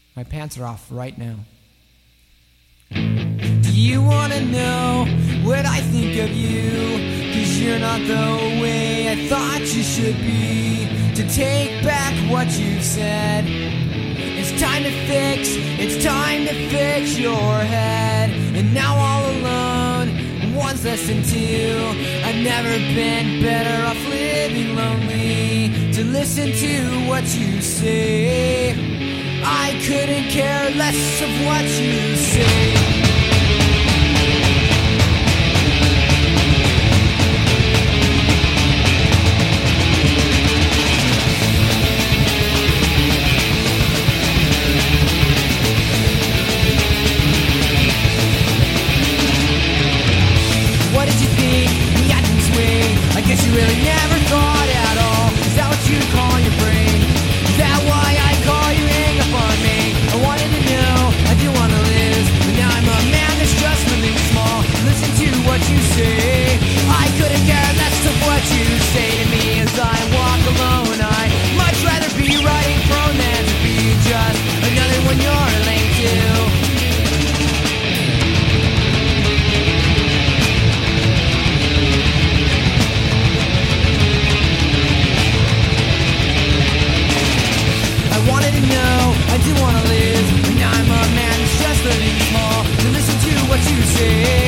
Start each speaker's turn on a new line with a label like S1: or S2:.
S1: My pants are off right now. Do you wanna know what I think of you? 'Cause you're not the way I thought you should be. To take back what you said, it's time to fix your head. And now all alone, one's less than two. I've never been better off living lonely. To listen to what you say, I couldn't care less of what you say. What did you think? We got this way. I guess you really never thought at all. Is that what you call your brain? Is that why I call you hang up on me? I wanted to know, I do want to live, but now I'm a man that's just living small. Listen to what you say. I couldn't care less of what you say to me as I walk alone. I'd much rather be writing prone than to be just another one you're late to. I wanted to know, I do want to live, and now I'm a man that's just living small. To listen to what you say,